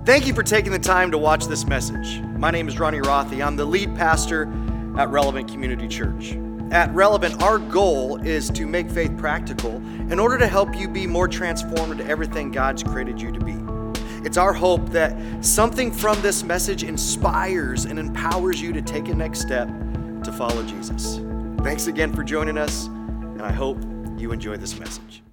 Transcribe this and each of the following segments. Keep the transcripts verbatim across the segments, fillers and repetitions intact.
Thank you for taking the time to watch this message. My name is Ronnie Rothy. I'm the lead pastor at Relevant Community Church. At Relevant, our goal is to make faith practical in order to help you be more transformed into everything God's created you to be. It's our hope that something from this message inspires and empowers you to take a next step to follow Jesus. Thanks again for joining us, and I hope you enjoy this message.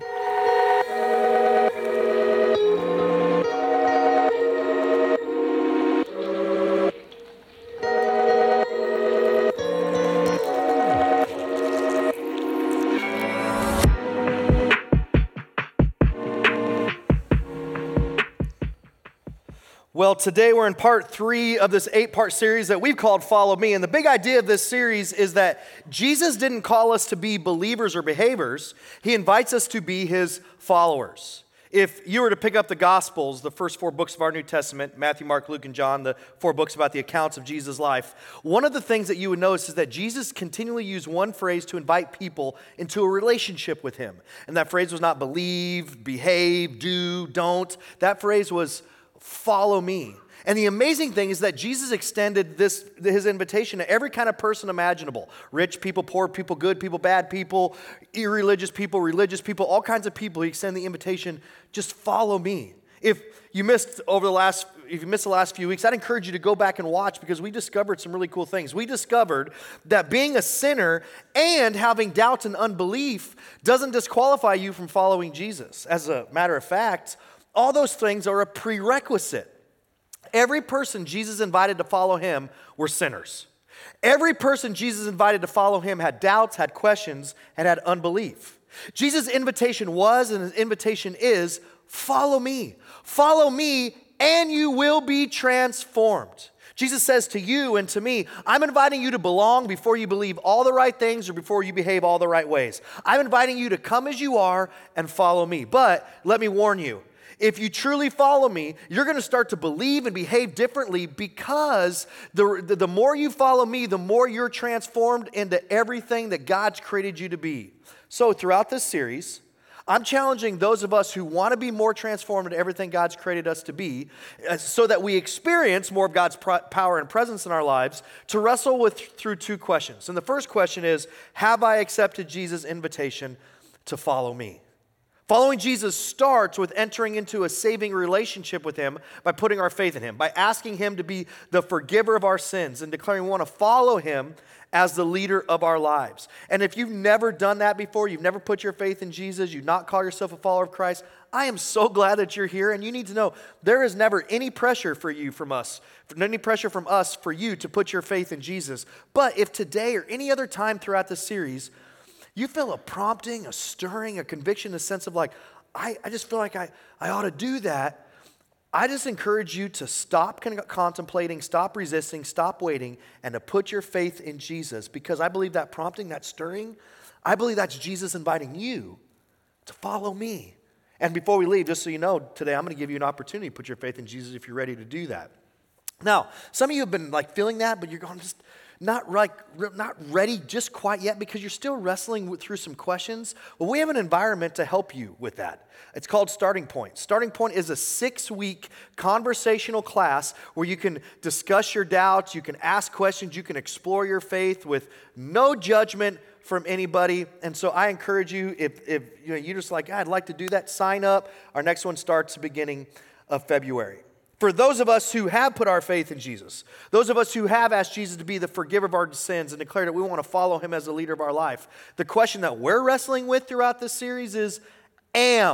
Well, today we're in part three of this eight-part series that we've called Follow Me. And the big idea of this series is that Jesus didn't call us to be believers or behaviors. He invites us to be his followers. If you were to pick up the Gospels, the first four books of our New Testament, Matthew, Mark, Luke, and John, the four books about the accounts of Jesus' life, one of the things that you would notice is that Jesus continually used one phrase to invite people into a relationship with him. And that phrase was not believe, behave, do, don't. That phrase was follow me. And the amazing thing is that Jesus extended this his invitation to every kind of person imaginable. Rich people, poor people, good people, bad people, irreligious people, religious people, all kinds of people. He extended the invitation, just follow me. If you missed over the last if you missed the last few weeks, I'd encourage you to go back and watch because we discovered some really cool things. We discovered that being a sinner and having doubts and unbelief doesn't disqualify you from following Jesus. As a matter of fact, all those things are a prerequisite. Every person Jesus invited to follow him were sinners. Every person Jesus invited to follow him had doubts, had questions, and had unbelief. Jesus' invitation was, and his invitation is, follow me. Follow me, and you will be transformed. Jesus says to you and to me, I'm inviting you to belong before you believe all the right things or before you behave all the right ways. I'm inviting you to come as you are and follow me. But let me warn you, if you truly follow me, you're going to start to believe and behave differently because the, the, the more you follow me, the more you're transformed into everything that God's created you to be. So throughout this series, I'm challenging those of us who want to be more transformed into everything God's created us to be uh, so that we experience more of God's pr- power and presence in our lives to wrestle with through two questions. And the first question is, have I accepted Jesus' invitation to follow me? Following Jesus starts with entering into a saving relationship with him by putting our faith in him, by asking him to be the forgiver of our sins and declaring we want to follow him as the leader of our lives. And if you've never done that before, you've never put your faith in Jesus, you've not called yourself a follower of Christ, I am so glad that you're here, and you need to know there is never any pressure for you from us, any pressure from us for you to put your faith in Jesus. But if today or any other time throughout this series, you feel a prompting, a stirring, a conviction, a sense of like, I, I just feel like I, I ought to do that. I just encourage you to stop con- contemplating, stop resisting, stop waiting, and to put your faith in Jesus. Because I believe that prompting, that stirring, I believe that's Jesus inviting you to follow me. And before we leave, just so you know, today I'm going to give you an opportunity to put your faith in Jesus if you're ready to do that. Now, some of you have been like feeling that, but you're going just... Not like not ready just quite yet because you're still wrestling with, through some questions. Well, we have an environment to help you with that. It's called Starting Point. Starting Point is a six-week conversational class where you can discuss your doubts, you can ask questions, you can explore your faith with no judgment from anybody. And so I encourage you, if, if you know, you're just like, I'd like to do that, sign up. Our next one starts the beginning of February. For those of us who have put our faith in Jesus, those of us who have asked Jesus to be the forgiver of our sins and declared that we want to follow him as the leader of our life, the question that we're wrestling with throughout this series is, am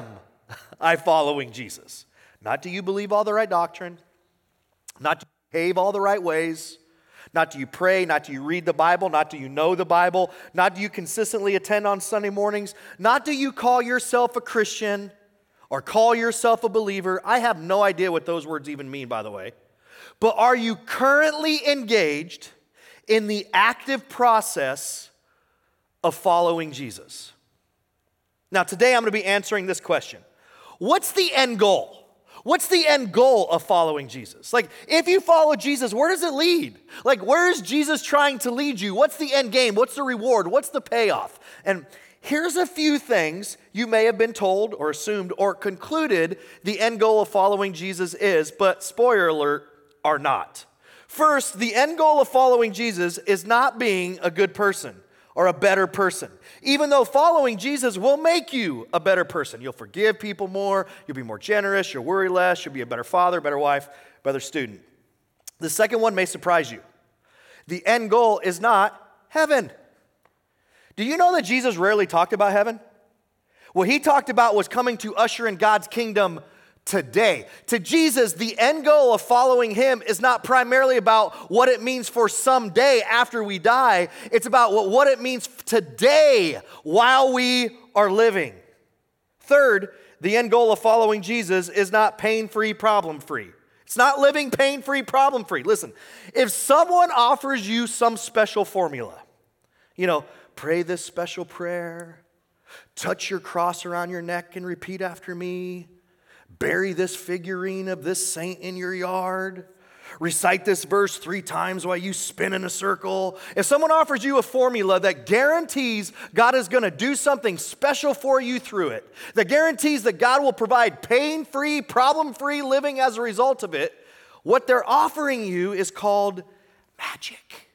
I following Jesus? Not do you believe all the right doctrine, not do you behave all the right ways, not do you pray, not do you read the Bible, not do you know the Bible, not do you consistently attend on Sunday mornings, not do you call yourself a Christian, or call yourself a believer. I have no idea what those words even mean, by the way. But are you currently engaged in the active process of following Jesus? Now, today I'm going to be answering this question. What's the end goal? What's the end goal of following Jesus? Like, if you follow Jesus, where does it lead? Like, where is Jesus trying to lead you? What's the end game? What's the reward? What's the payoff? And here's a few things you may have been told or assumed or concluded the end goal of following Jesus is, but spoiler alert, are not. First, the end goal of following Jesus is not being a good person or a better person. Even though following Jesus will make you a better person. You'll forgive people more, you'll be more generous, you'll worry less, you'll be a better father, better wife, better student. The second one may surprise you. The end goal is not heaven. Do you know that Jesus rarely talked about heaven? What he talked about was coming to usher in God's kingdom today. To Jesus, the end goal of following him is not primarily about what it means for someday after we die. It's about what, what it means today while we are living. Third, the end goal of following Jesus is not pain-free, problem-free. It's not living pain-free, problem-free. Listen, if someone offers you some special formula, you know, pray this special prayer, touch your cross around your neck and repeat after me, bury this figurine of this saint in your yard, recite this verse three times while you spin in a circle. If someone offers you a formula that guarantees God is going to do something special for you through it, that guarantees that God will provide pain-free, problem-free living as a result of it, what they're offering you is called magic.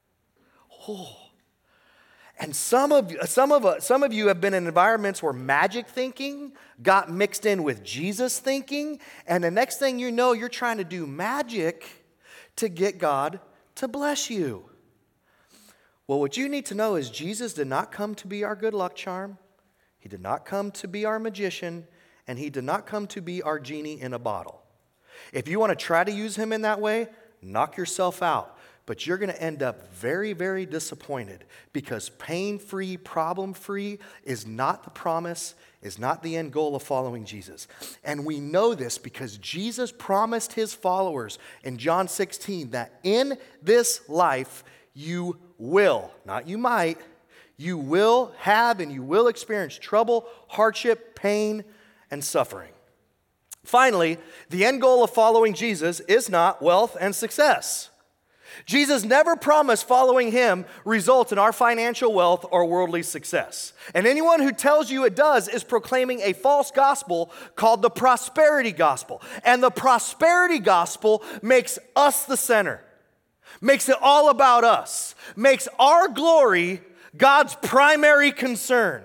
Oh. And some of, some, of, some of you have been in environments where magic thinking got mixed in with Jesus thinking, and the next thing you know, you're trying to do magic to get God to bless you. Well, what you need to know is Jesus did not come to be our good luck charm. He did not come to be our magician, and he did not come to be our genie in a bottle. If you want to try to use him in that way, knock yourself out. But you're going to end up very, very disappointed because pain-free, problem-free is not the promise, is not the end goal of following Jesus. And we know this because Jesus promised his followers in John sixteen that in this life you will, not you might, you will have and you will experience trouble, hardship, pain, and suffering. Finally, the end goal of following Jesus is not wealth and success. Jesus never promised following him results in our financial wealth or worldly success. And anyone who tells you it does is proclaiming a false gospel called the prosperity gospel. And the prosperity gospel makes us the center, makes it all about us, makes our glory God's primary concern.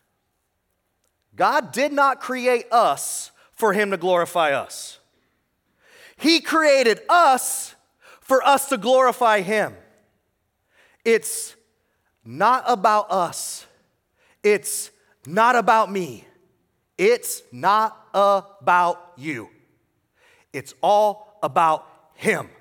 God did not create us for him to glorify us. He created us for us to glorify him. It's not about us. It's not about me. It's not about you. It's all about him.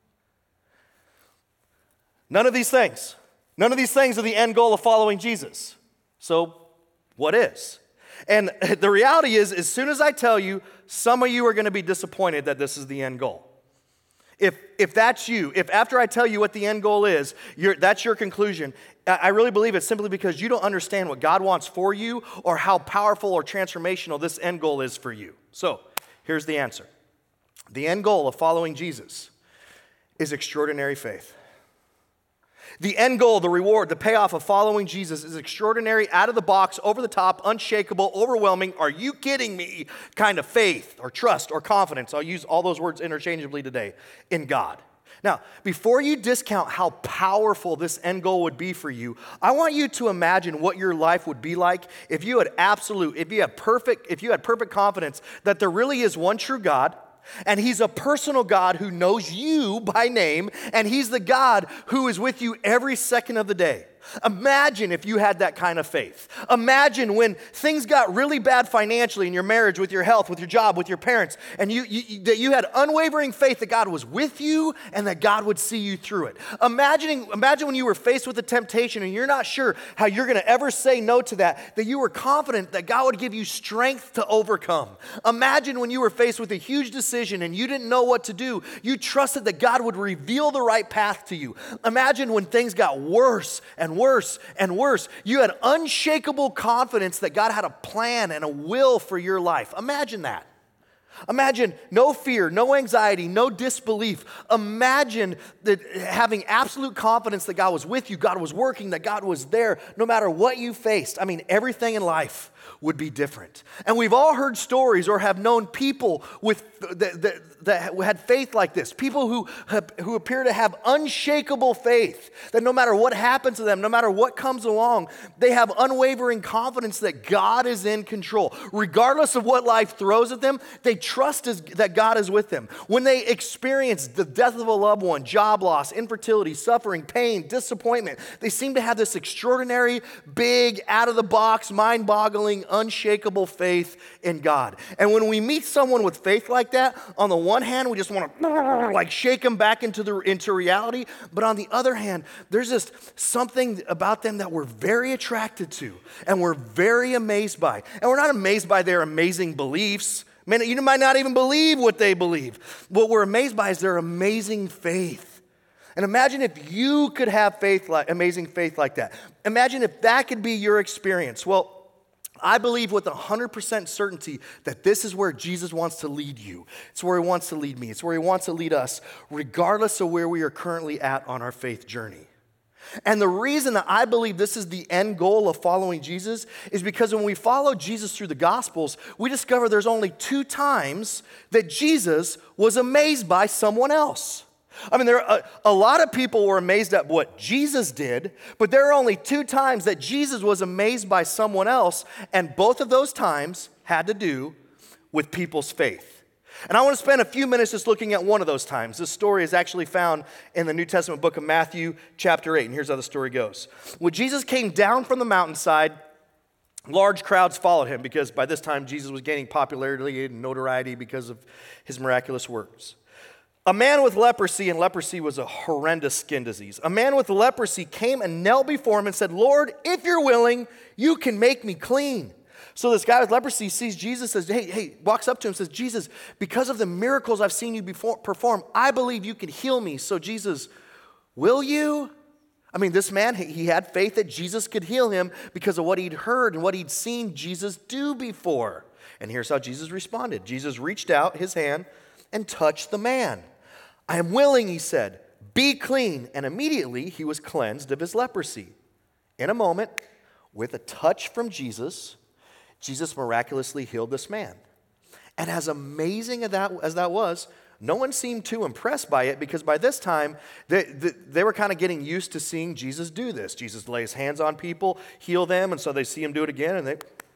None of these things. None of these things are the end goal of following Jesus. So what is? And the reality is, as soon as I tell you, some of you are going to be disappointed that this is the end goal. If if that's you, if after I tell you what the end goal is, you're, that's your conclusion, I really believe it's simply because you don't understand what God wants for you or how powerful or transformational this end goal is for you. So here's the answer. The end goal of following Jesus is extraordinary faith. The end goal, the reward, the payoff of following Jesus is extraordinary, out of the box, over the top, unshakable, overwhelming, are you kidding me kind of faith or trust or confidence. I'll use all those words interchangeably today in God. Now, before you discount how powerful this end goal would be for you, I want you to imagine what your life would be like if you had absolute, if you had perfect, if you had perfect confidence that there really is one true God. And he's a personal God who knows you by name, and he's the God who is with you every second of the day. Imagine if you had that kind of faith. Imagine when things got really bad financially in your marriage, with your health, with your job, with your parents, and you, you that you had unwavering faith that God was with you and that God would see you through it. Imagining, imagine when you were faced with a temptation and you're not sure how you're going to ever say no to that, that you were confident that God would give you strength to overcome. Imagine when you were faced with a huge decision and you didn't know what to do, you trusted that God would reveal the right path to you. Imagine when things got worse and worse and worse. You had unshakable confidence that God had a plan and a will for your life. Imagine that. Imagine no fear, no anxiety, no disbelief. Imagine that having absolute confidence that God was with you, God was working, that God was there, no matter what you faced. I mean, everything in life would be different. And we've all heard stories or have known people with that, that, that had faith like this. People who, have, who appear to have unshakable faith, that no matter what happens to them, no matter what comes along, they have unwavering confidence that God is in control. Regardless of what life throws at them, they trust is, that God is with them. When they experience the death of a loved one, job loss, infertility, suffering, pain, disappointment, they seem to have this extraordinary, big, out-of-the-box, mind-boggling, unshakable faith in God. And when we meet someone with faith like that, on the one hand, we just want to like shake them back into the into reality. But on the other hand, there's just something about them that we're very attracted to and we're very amazed by. And we're not amazed by their amazing beliefs. Man, you might not even believe what they believe. What we're amazed by is their amazing faith. And imagine if you could have faith like amazing faith like that. Imagine if that could be your experience. Well, I believe with one hundred percent certainty that this is where Jesus wants to lead you. It's where he wants to lead me. It's where he wants to lead us, regardless of where we are currently at on our faith journey. And the reason that I believe this is the end goal of following Jesus is because when we follow Jesus through the Gospels, we discover there's only two times that Jesus was amazed by someone else. I mean, there are a, a lot of people were amazed at what Jesus did, but there are only two times that Jesus was amazed by someone else, and both of those times had to do with people's faith. And I want to spend a few minutes just looking at one of those times. This story is actually found in the New Testament book of Matthew, chapter eight, and here's how the story goes. When Jesus came down from the mountainside, large crowds followed him because by this time Jesus was gaining popularity and notoriety because of his miraculous works. A man with leprosy, and leprosy was a horrendous skin disease. A man with leprosy came and knelt before him and said, "Lord, if you're willing, you can make me clean." So this guy with leprosy sees Jesus, says, hey, hey, walks up to him and says, "Jesus, because of the miracles I've seen you before, perform, I believe you can heal me." So Jesus, will you? I mean, this man, he had faith that Jesus could heal him because of what he'd heard and what he'd seen Jesus do before. And here's how Jesus responded. Jesus reached out his hand and touched the man. "I am willing," he said, "be clean." And immediately he was cleansed of his leprosy. In a moment, with a touch from Jesus, Jesus miraculously healed this man. And as amazing as that, as that was, no one seemed too impressed by it because by this time, they, they, they were kind of getting used to seeing Jesus do this. Jesus lays hands on people, heal them, and so they see him do it again, and they...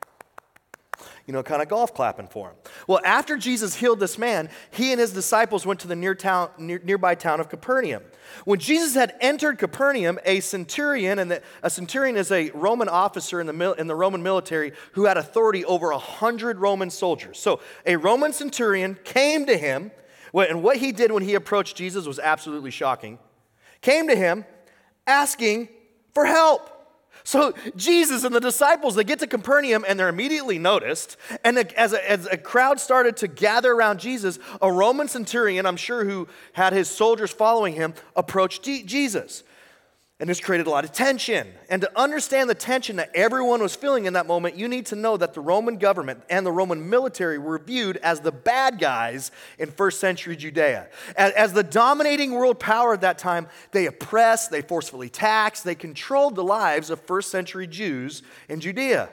you know, kind of golf clapping for him. Well, after Jesus healed this man, he and his disciples went to the near town, near, nearby town of Capernaum. When Jesus had entered Capernaum, a centurion, and the, a centurion is a Roman officer in the, mil, in the Roman military who had authority over a hundred Roman soldiers. So a Roman centurion came to him, and what he did when he approached Jesus was absolutely shocking. Came to him asking for help. So Jesus and the disciples, they get to Capernaum and they're immediately noticed. And as a, as a crowd started to gather around Jesus, a Roman centurion, I'm sure who had his soldiers following him, approached Jesus. And this created a lot of tension. And to understand the tension that everyone was feeling in that moment, you need to know that the Roman government and the Roman military were viewed as the bad guys in first century Judea. As, as the dominating world power at that time, they oppressed, they forcefully taxed, they controlled the lives of first century Jews in Judea.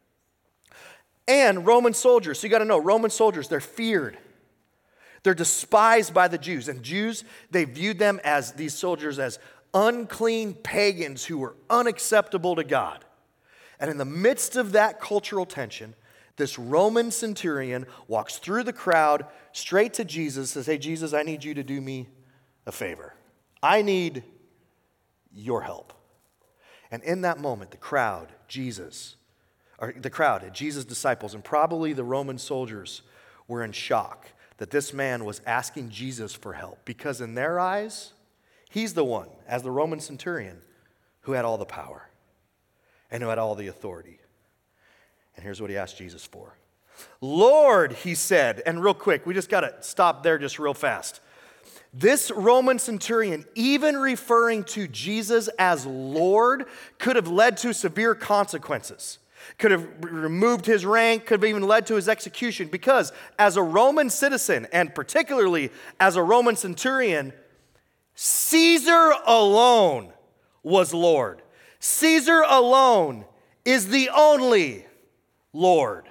And Roman soldiers, so you got to know, Roman soldiers, they're feared. They're despised by the Jews. And Jews, they viewed them as these soldiers as unclean pagans who were unacceptable to God. And in the midst of that cultural tension, this Roman centurion walks through the crowd straight to Jesus, says, "Hey, Jesus, I need you to do me a favor. I need your help." And in that moment, the crowd, Jesus, or the crowd, Jesus' disciples, and probably the Roman soldiers were in shock that this man was asking Jesus for help because in their eyes, he's the one, as the Roman centurion, who had all the power and who had all the authority. And here's what he asked Jesus for. "Lord," he said, and real quick, we just got to stop there just real fast. This Roman centurion, even referring to Jesus as Lord, could have led to severe consequences. Could have removed his rank, could have even led to his execution, because as a Roman citizen, and particularly as a Roman centurion, Caesar alone was Lord. Caesar alone is the only Lord.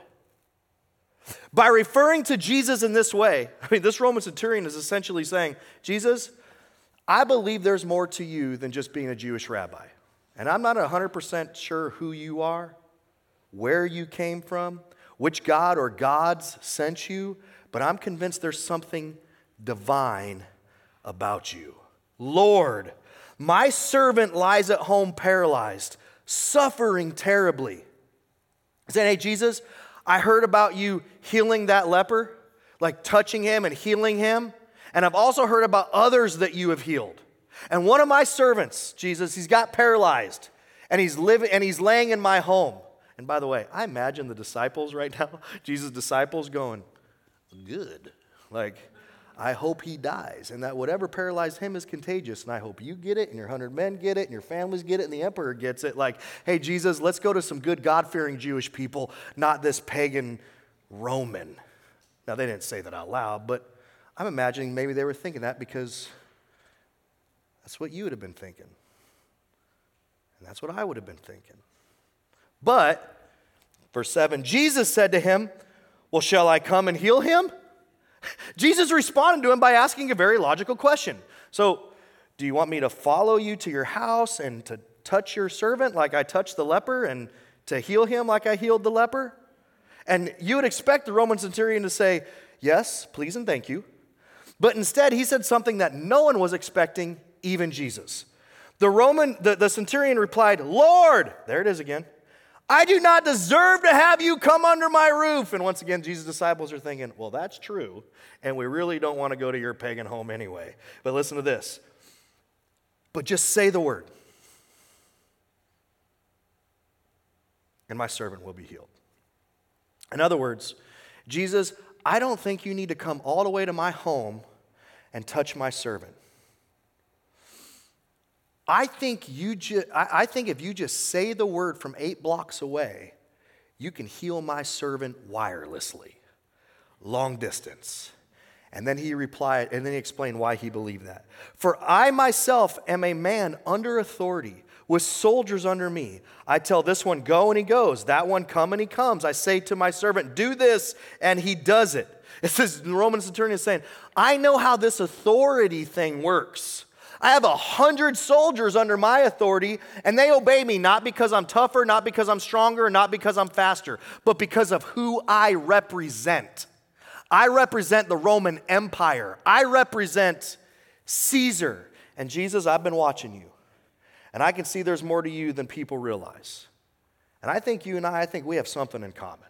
By referring to Jesus in this way, I mean, this Roman centurion is essentially saying, Jesus, I believe there's more to you than just being a Jewish rabbi. And I'm not one hundred percent sure who you are, where you came from, which God or gods sent you, but I'm convinced there's something divine about you. Lord, my servant lies at home paralyzed, suffering terribly. Saying, hey, Jesus, I heard about you healing that leper, like touching him and healing him. And I've also heard about others that you have healed. And one of my servants, Jesus, he's got paralyzed and he's living and he's laying in my home. And by the way, I imagine the disciples right now, Jesus' disciples going, good. Like, I hope he dies and that whatever paralyzed him is contagious. And I hope you get it and your hundred men get it and your families get it and the emperor gets it. Like, hey, Jesus, let's go to some good God-fearing Jewish people, not this pagan Roman. Now, they didn't say that out loud, but I'm imagining maybe they were thinking that because that's what you would have been thinking. And that's what I would have been thinking. But, verse seven, Jesus said to him, well, shall I come and heal him? Jesus responded to him by asking a very logical question. So, do you want me to follow you to your house and to touch your servant like I touched the leper and to heal him like I healed the leper? And you would expect the Roman centurion to say, yes, please and thank you. But instead, he said something that no one was expecting, even Jesus. The Roman, the, the centurion replied, Lord, there it is again, I do not deserve to have you come under my roof. And once again, Jesus' disciples are thinking, well, that's true, and we really don't want to go to your pagan home anyway. But listen to this. But just say the word, and my servant will be healed. In other words, Jesus, I don't think you need to come all the way to my home and touch my servant. I think you ju- I think if you just say the word from eight blocks away, you can heal my servant wirelessly, long distance. And then he replied, and then he explained why he believed that. For I myself am a man under authority, with soldiers under me. I tell this one, go, and he goes. That one, come, and he comes. I say to my servant, do this, and he does it. It says, the Roman centurion is saying, I know how this authority thing works. I have a hundred soldiers under my authority, and they obey me not because I'm tougher, not because I'm stronger, not because I'm faster, but because of who I represent. I represent the Roman Empire. I represent Caesar. And Jesus, I've been watching you, and I can see there's more to you than people realize. And I think you and I, I think we have something in common.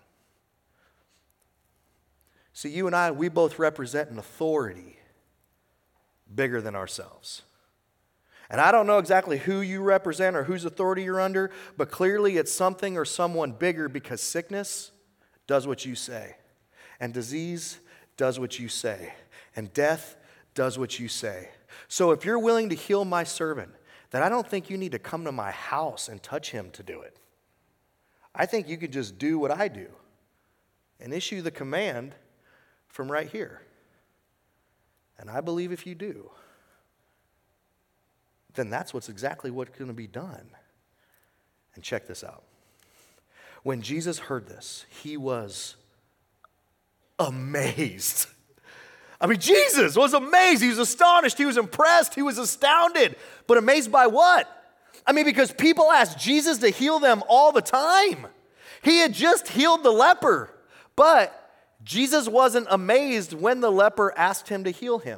See, you and I, we both represent an authority bigger than ourselves. And I don't know exactly who you represent or whose authority you're under, but clearly it's something or someone bigger, because sickness does what you say, and disease does what you say, and death does what you say. So if you're willing to heal my servant, then I don't think you need to come to my house and touch him to do it. I think you could just do what I do and issue the command from right here. And I believe if you do, then that's what's exactly what's going to be done. And check this out. When Jesus heard this, he was amazed. I mean, Jesus was amazed. He was astonished. He was impressed. He was astounded. But amazed by what? I mean, because people asked Jesus to heal them all the time. He had just healed the leper. But Jesus wasn't amazed when the leper asked him to heal him.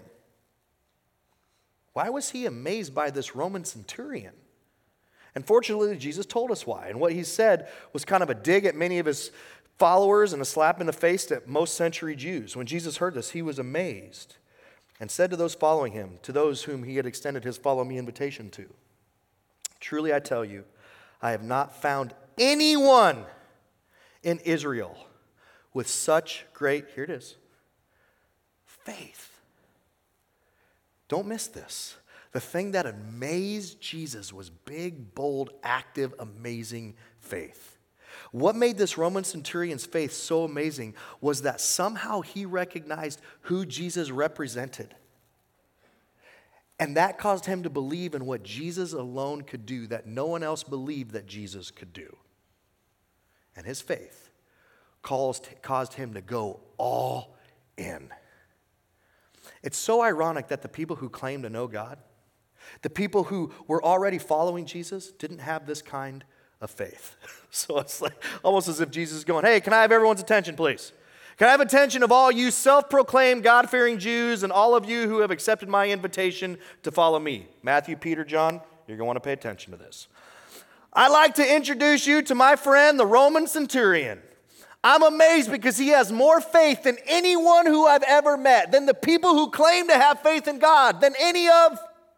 Why was he amazed by this Roman centurion? And fortunately, Jesus told us why. And what he said was kind of a dig at many of his followers and a slap in the face to most century Jews. When Jesus heard this, he was amazed and said to those following him, to those whom he had extended his follow me invitation to, truly I tell you, I have not found anyone in Israel with such great, here it is, faith. Don't miss this. The thing that amazed Jesus was big, bold, active, amazing faith. What made this Roman centurion's faith so amazing was that somehow he recognized who Jesus represented. And that caused him to believe in what Jesus alone could do that no one else believed that Jesus could do. And his faith caused, caused him to go all in. It's so ironic that the people who claim to know God, the people who were already following Jesus, didn't have this kind of faith. So it's like almost as if Jesus is going, hey, can I have everyone's attention, please? Can I have attention of all you self-proclaimed God-fearing Jews and all of you who have accepted my invitation to follow me? Matthew, Peter, John, you're going to want to pay attention to this. I'd like to introduce you to my friend, the Roman centurion. I'm amazed because he has more faith than anyone who I've ever met, than the people who claim to have faith in God, than any of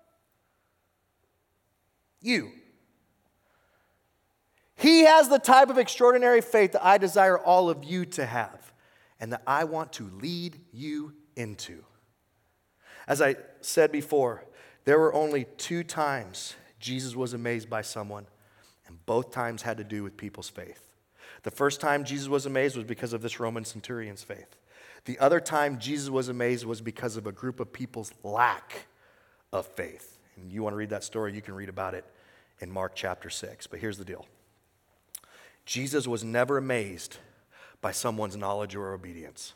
you. He has the type of extraordinary faith that I desire all of you to have and that I want to lead you into. As I said before, there were only two times Jesus was amazed by someone, and both times had to do with people's faith. The first time Jesus was amazed was because of this Roman centurion's faith. The other time Jesus was amazed was because of a group of people's lack of faith. And you want to read that story, you can read about it in Mark chapter six. But here's the deal. Jesus was never amazed by someone's knowledge or obedience.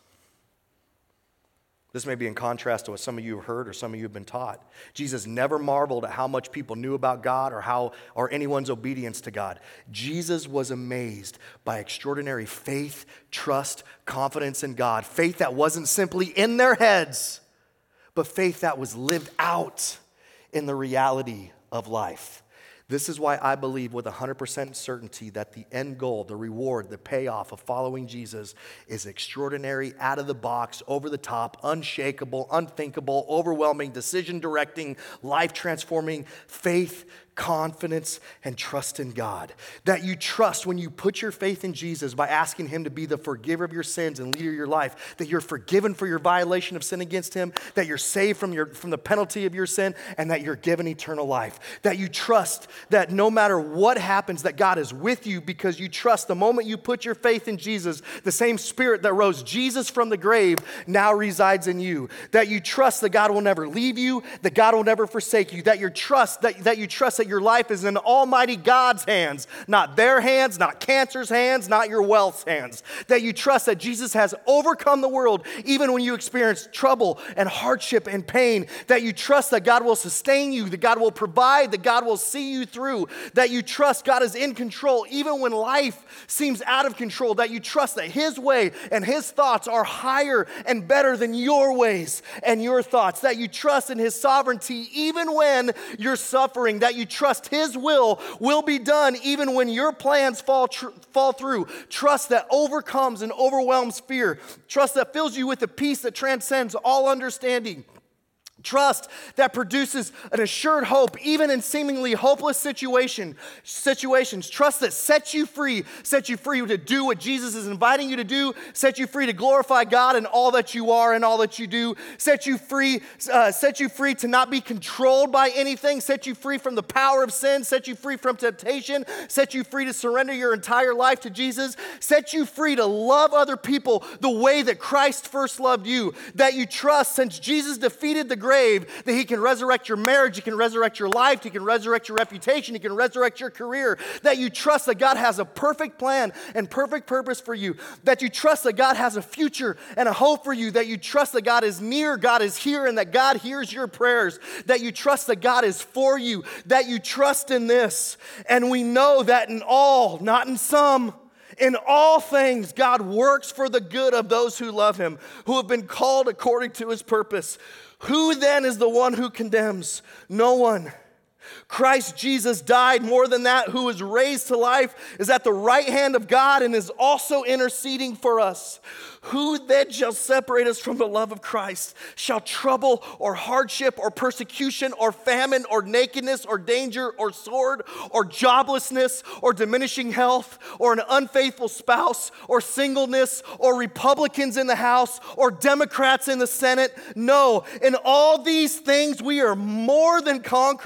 This may be in contrast to what some of you have heard or some of you have been taught. Jesus never marveled at how much people knew about God or how or anyone's obedience to God. Jesus was amazed by extraordinary faith, trust, confidence in God. Faith that wasn't simply in their heads, but faith that was lived out in the reality of life. This is why I believe with one hundred percent certainty that the end goal, the reward, the payoff of following Jesus is extraordinary, out of the box, over the top, unshakable, unthinkable, overwhelming, decision-directing, life-transforming faith, confidence, and trust in God. That you trust when you put your faith in Jesus by asking him to be the forgiver of your sins and leader of your life, that you're forgiven for your violation of sin against him, that you're saved from, your, from the penalty of your sin, and that you're given eternal life. That you trust that no matter what happens, that God is with you because you trust the moment you put your faith in Jesus, the same spirit that rose Jesus from the grave now resides in you. That you trust that God will never leave you, that God will never forsake you, that you trust that, that you trust that your life is in Almighty God's hands, not their hands, not cancer's hands, not your wealth's hands. That you trust that Jesus has overcome the world even when you experience trouble and hardship and pain. That you trust that God will sustain you, that God will provide, that God will see you through. That you trust God is in control even when life seems out of control. That you trust that his way and his thoughts are higher and better than your ways and your thoughts. That you trust in his sovereignty even when you're suffering. That you trust his will will be done even when your plans fall, tr- fall through. Trust that overcomes and overwhelms fear. Trust that fills you with a peace that transcends all understanding. Trust that produces an assured hope even in seemingly hopeless situation, situations. Trust that sets you free, sets you free to do what Jesus is inviting you to do, sets you free to glorify God in all that you are and all that you do, set you free, uh, set you free to not be controlled by anything, set you free from the power of sin, set you free from temptation, set you free to surrender your entire life to Jesus, set you free to love other people the way that Christ first loved you, that you trust since Jesus defeated the grave, that he can resurrect your marriage, he can resurrect your life, he can resurrect your reputation, he can resurrect your career, that you trust that God has a perfect plan and perfect purpose for you, that you trust that God has a future and a hope for you, that you trust that God is near, God is here, and that God hears your prayers, that you trust that God is for you, that you trust in this. And we know that in all, not in some, in all things, God works for the good of those who love him, who have been called according to his purpose. Who then is the one who condemns? No one. Christ Jesus died, more than that, who was raised to life, is at the right hand of God and is also interceding for us. Who then shall separate us from the love of Christ? Shall trouble or hardship or persecution or famine or nakedness or danger or sword or joblessness or diminishing health or an unfaithful spouse or singleness or Republicans in the House or Democrats in the Senate? No, in all these things we are more than conquerors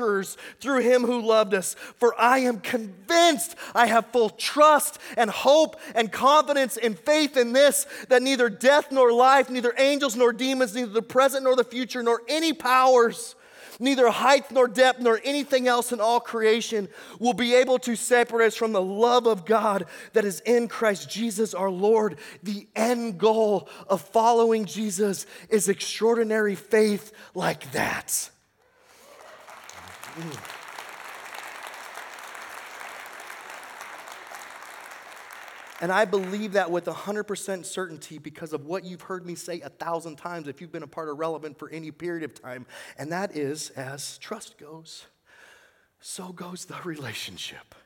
through him who loved us. For I am convinced, I have full trust and hope and confidence and faith in this, that neither death nor life, neither angels nor demons, neither the present nor the future, nor any powers, neither height nor depth nor anything else in all creation will be able to separate us from the love of God that is in Christ Jesus our Lord. The end goal of following Jesus is extraordinary faith like that. Mm. And I believe that with one hundred percent certainty because of what you've heard me say a thousand times if you've been a part of Relevant for any period of time. And that is, as trust goes, so goes the relationship.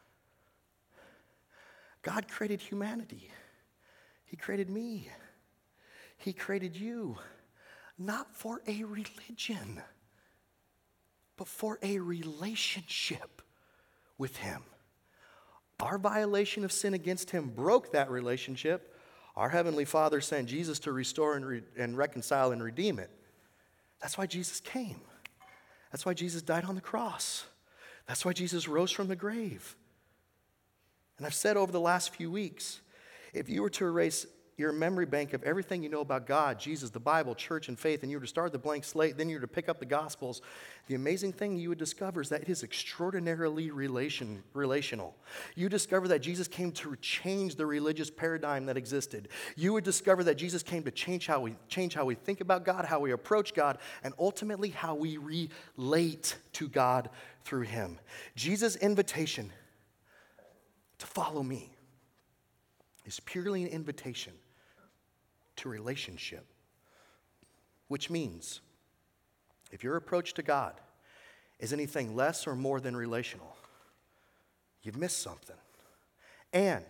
God created humanity. He created me. He created you, not for a religion, but for a relationship with him. Our violation of sin against him broke that relationship. Our Heavenly Father sent Jesus to restore and, re- and reconcile and redeem it. That's why Jesus came. That's why Jesus died on the cross. That's why Jesus rose from the grave. And I've said over the last few weeks, if you were to erase your memory bank of everything you know about God, Jesus, the Bible, church, and faith, and you were to start the blank slate, then you were to pick up the Gospels, the amazing thing you would discover is that it is extraordinarily relation, relational. You discover that Jesus came to change the religious paradigm that existed. You would discover that Jesus came to change how we change how we think about God, how we approach God, and ultimately how we relate to God through him. Jesus' invitation to follow me is purely an invitation to relationship, which means if your approach to God is anything less or more than relational, you've missed something. And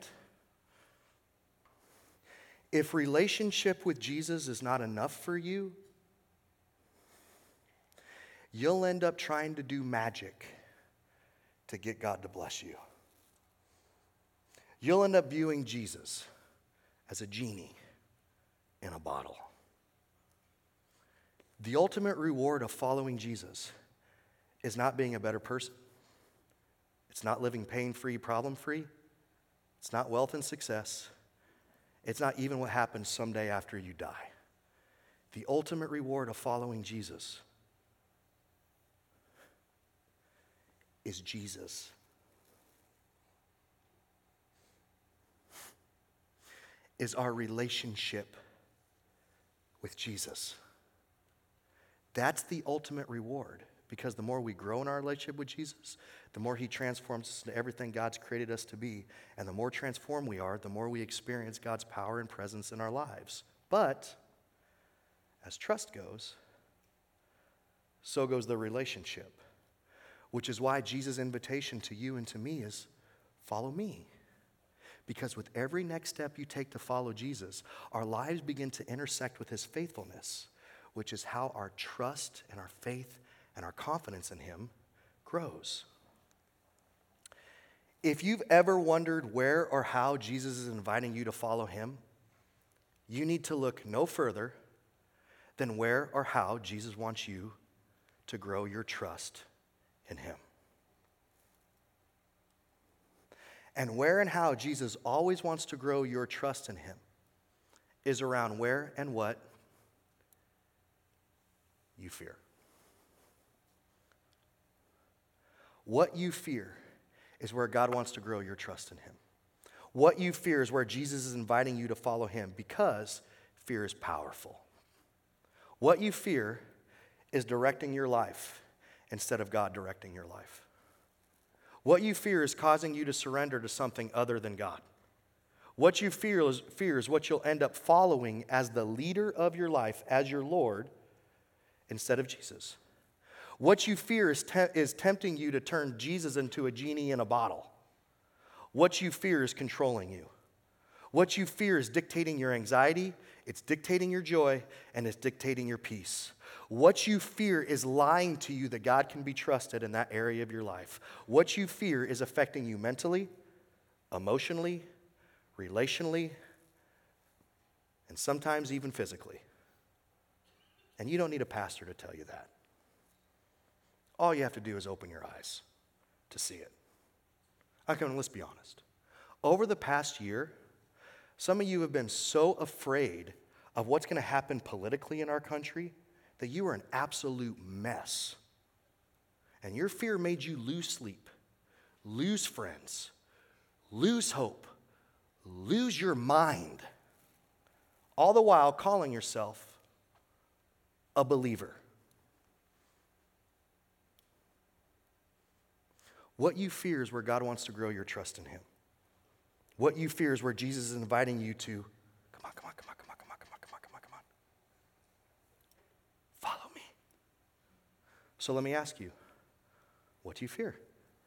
if relationship with Jesus is not enough for you, you'll end up trying to do magic to get God to bless you. You'll end up viewing Jesus as a genie in a bottle. The ultimate reward of following Jesus is not being a better person. It's not living pain-free, problem-free. It's not wealth and success. It's not even what happens someday after you die. The ultimate reward of following Jesus is Jesus. Is our relationship with Jesus. That's the ultimate reward, because the more we grow in our relationship with Jesus, the more he transforms us into everything God's created us to be, and the more transformed we are, the more we experience God's power and presence in our lives. But as trust goes, so goes the relationship, which is why Jesus' invitation to you and to me is follow me. Because with every next step you take to follow Jesus, our lives begin to intersect with his faithfulness, which is how our trust and our faith and our confidence in him grows. If you've ever wondered where or how Jesus is inviting you to follow him, you need to look no further than where or how Jesus wants you to grow your trust in him. And where and how Jesus always wants to grow your trust in him is around where and what you fear. What you fear is where God wants to grow your trust in him. What you fear is where Jesus is inviting you to follow him, because fear is powerful. What you fear is directing your life instead of God directing your life. What you fear is causing you to surrender to something other than God. What you fear is, fear is what you'll end up following as the leader of your life, as your Lord, instead of Jesus. What you fear is, te- is tempting you to turn Jesus into a genie in a bottle. What you fear is controlling you. What you fear is dictating your anxiety, it's dictating your joy, and it's dictating your peace. What you fear is lying to you that God can be trusted in that area of your life. What you fear is affecting you mentally, emotionally, relationally, and sometimes even physically. And you don't need a pastor to tell you that. All you have to do is open your eyes to see it. Okay, let's be honest. Over the past year, some of you have been so afraid of what's going to happen politically in our country that you are an absolute mess. And your fear made you lose sleep, lose friends, lose hope, lose your mind, all the while calling yourself a believer. What you fear is where God wants to grow your trust in him. What you fear is where Jesus is inviting you to, come on, come on, come on, come on, come on, come on, come on, come on, come on. Follow me. So let me ask you, what do you fear?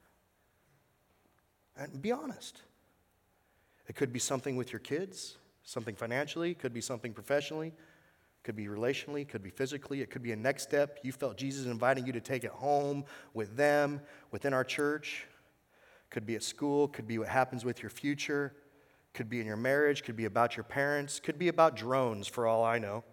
And be honest. It could be something with your kids, something financially, could be something professionally, could be relationally, could be physically, it could be a next step. You felt Jesus inviting you to take it home with them, within our church. Could be at school, could be what happens with your future, could be in your marriage, could be about your parents, could be about drones for all I know.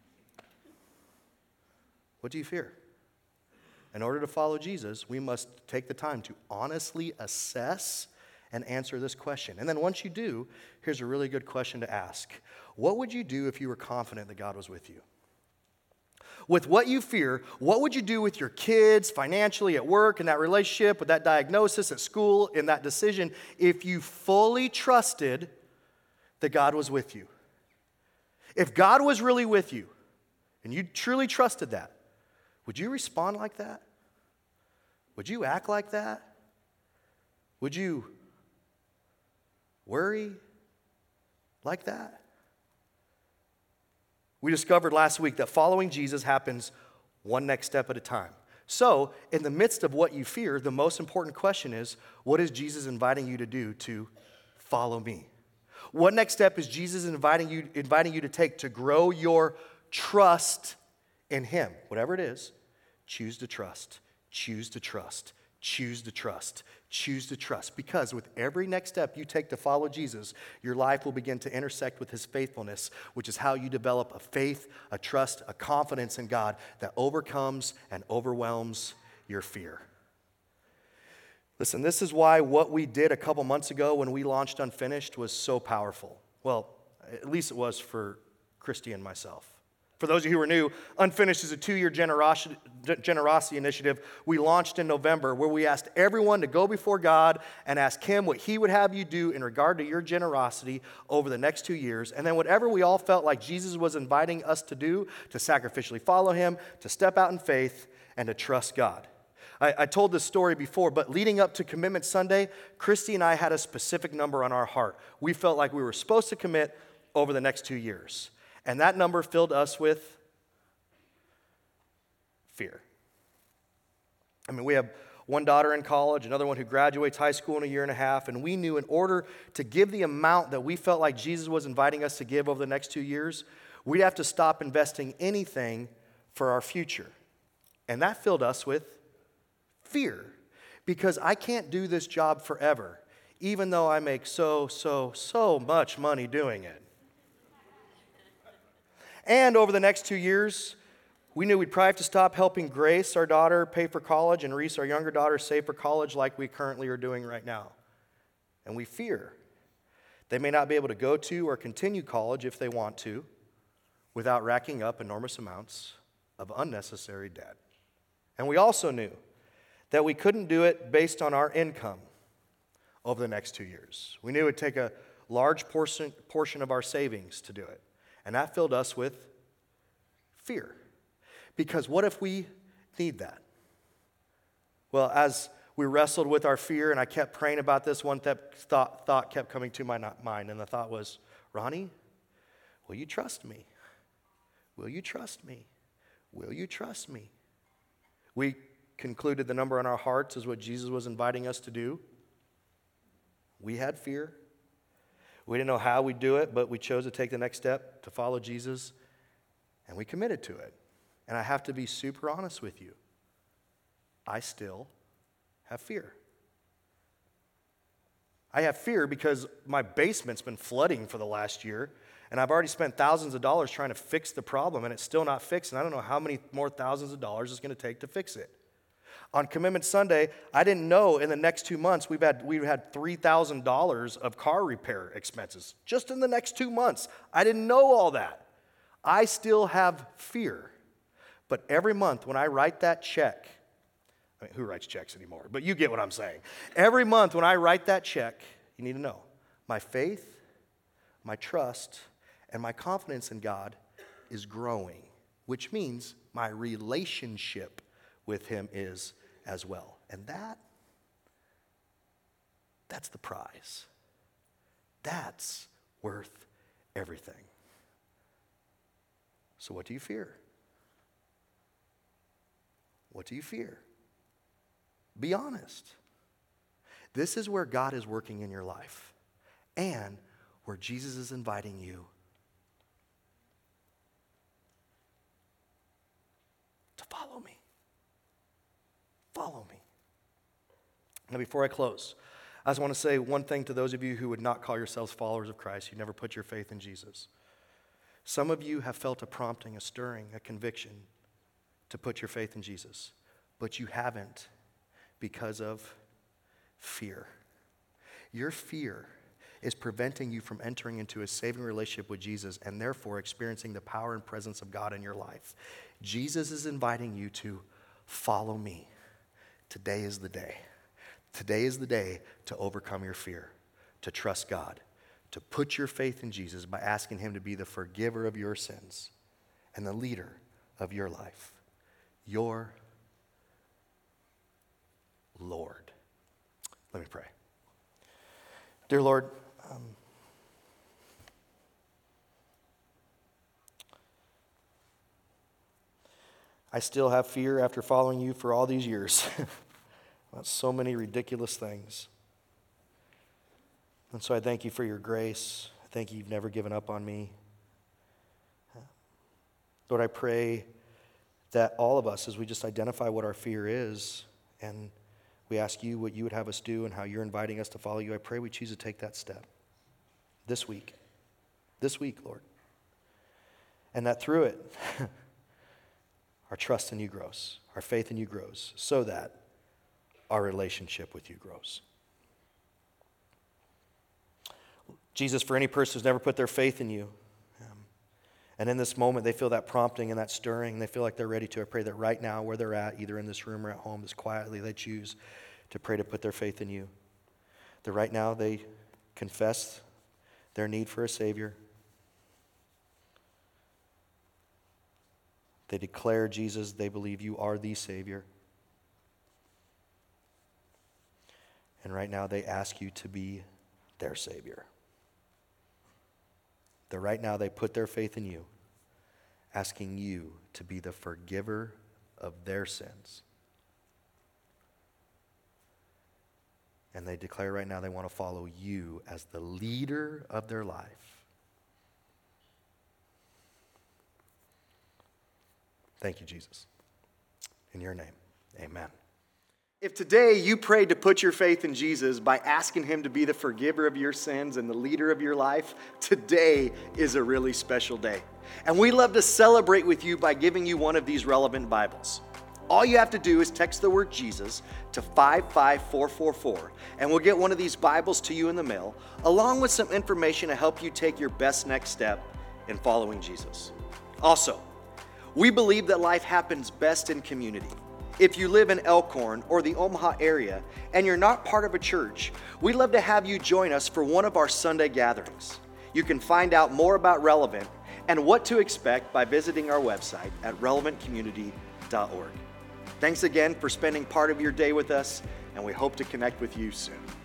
What do you fear? In order to follow Jesus, we must take the time to honestly assess and answer this question. And then once you do, here's a really good question to ask. What would you do if you were confident that God was with you? With what you fear, what would you do with your kids, financially, at work, in that relationship, with that diagnosis, at school, in that decision, if you fully trusted that God was with you? If God was really with you, and you truly trusted that, would you respond like that? Would you act like that? Would you worry like that? We discovered last week that following Jesus happens one next step at a time. So, in the midst of what you fear, the most important question is, what is Jesus inviting you to do to follow me? What next step is Jesus inviting you, inviting you to take to grow your trust in him? Whatever it is, choose to trust, choose to trust, choose to trust, choose to trust. Because with every next step you take to follow Jesus, your life will begin to intersect with his faithfulness, which is how you develop a faith, a trust, a confidence in God that overcomes and overwhelms your fear. Listen, this is why what we did a couple months ago when we launched Unfinished was so powerful. Well, at least it was for Christy and myself. For those of you who are new, Unfinished is a two-year generosity, generosity initiative we launched in November where we asked everyone to go before God and ask him what he would have you do in regard to your generosity over the next two years. And then whatever we all felt like Jesus was inviting us to do, to sacrificially follow him, to step out in faith, and to trust God. I, I told this story before, but leading up to Commitment Sunday, Christy and I had a specific number on our heart. We felt like we were supposed to commit over the next two years. And that number filled us with fear. I mean, we have one daughter in college, another one who graduates high school in a year and a half, and we knew in order to give the amount that we felt like Jesus was inviting us to give over the next two years, we'd have to stop investing anything for our future. And that filled us with fear, because I can't do this job forever, even though I make so, so, so much money doing it. And over the next two years, we knew we'd probably have to stop helping Grace, our daughter, pay for college, and Reese, our younger daughter, save for college like we currently are doing right now. And we fear they may not be able to go to or continue college if they want to without racking up enormous amounts of unnecessary debt. And we also knew that we couldn't do it based on our income over the next two years. We knew it would take a large portion, portion of our savings to do it. And that filled us with fear. Because what if we need that? Well, as we wrestled with our fear and I kept praying about this, one th- thought, thought kept coming to my mind. And the thought was, Ronnie, will you trust me? Will you trust me? Will you trust me? We concluded the number on our hearts is what Jesus was inviting us to do. We had fear. We didn't know how we'd do it, but we chose to take the next step to follow Jesus, and we committed to it. And I have to be super honest with you. I still have fear. I have fear because my basement's been flooding for the last year, and I've already spent thousands of dollars trying to fix the problem, and it's still not fixed, and I don't know how many more thousands of dollars it's going to take to fix it. On Commitment Sunday, I didn't know in the next two months we've had, we've had three thousand dollars of car repair expenses. Just in the next two months. I didn't know all that. I still have fear. But every month when I write that check, I mean, who writes checks anymore? But you get what I'm saying. Every month when I write that check, you need to know, my faith, my trust, and my confidence in God is growing, which means my relationship with him is as well. And that, that's the prize. That's worth everything. So what do you fear? What do you fear? Be honest. This is where God is working in your life and where Jesus is inviting you to follow me. Follow me. Now, before I close, I just want to say one thing to those of you who would not call yourselves followers of Christ. You never put your faith in Jesus. Some of you have felt a prompting, a stirring, a conviction to put your faith in Jesus, but you haven't because of fear. Your fear is preventing you from entering into a saving relationship with Jesus and therefore experiencing the power and presence of God in your life. Jesus is inviting you to follow me. Today is the day. Today is the day to overcome your fear, to trust God, to put your faith in Jesus by asking him to be the forgiver of your sins and the leader of your life, your Lord. Let me pray. Dear Lord, um, I still have fear after following you for all these years about so many ridiculous things. And so I thank you for your grace. I thank you you've never given up on me. Lord, I pray that all of us, as we just identify what our fear is, and we ask you what you would have us do and how you're inviting us to follow you, I pray we choose to take that step this week. This week, Lord. And that through it, our trust in you grows, our faith in you grows, so that our relationship with you grows. Jesus, for any person who's never put their faith in you, um, and in this moment they feel that prompting and that stirring, and they feel like they're ready to, I pray that right now where they're at, either in this room or at home, just quietly they choose to pray to put their faith in you. That right now they confess their need for a Savior. They declare, Jesus, they believe you are the Savior. And right now they ask you to be their Savior. That right now they put their faith in you, asking you to be the forgiver of their sins. And they declare right now they want to follow you as the leader of their life. Thank you, Jesus. In your name, amen. If today you prayed to put your faith in Jesus by asking him to be the forgiver of your sins and the leader of your life, today is a really special day. And we love to celebrate with you by giving you one of these relevant Bibles. All you have to do is text the word Jesus to five five four four four, and we'll get one of these Bibles to you in the mail, along with some information to help you take your best next step in following Jesus. Also, we believe that life happens best in community. If you live in Elkhorn or the Omaha area and you're not part of a church, we'd love to have you join us for one of our Sunday gatherings. You can find out more about Relevant and what to expect by visiting our website at relevant community dot org. Thanks again for spending part of your day with us, and we hope to connect with you soon.